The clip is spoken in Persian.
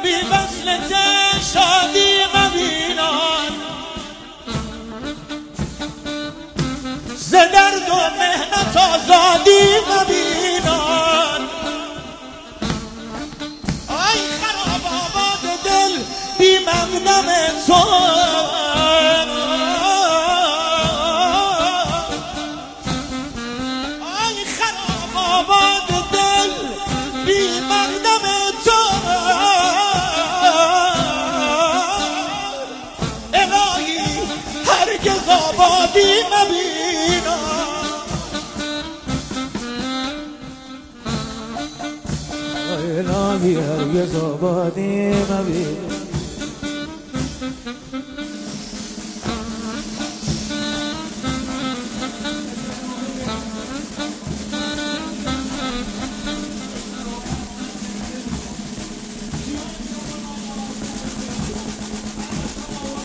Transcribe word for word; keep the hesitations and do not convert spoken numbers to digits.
بی وصلت شادی مبینان ز درد و مهنت آزادی مبینان آی خراب آباد دل بی مغنم تو آی خراب آباد دل بی مغنم تو الهی هرگز آبادی مبینم الهی هرگز آبادی مبینم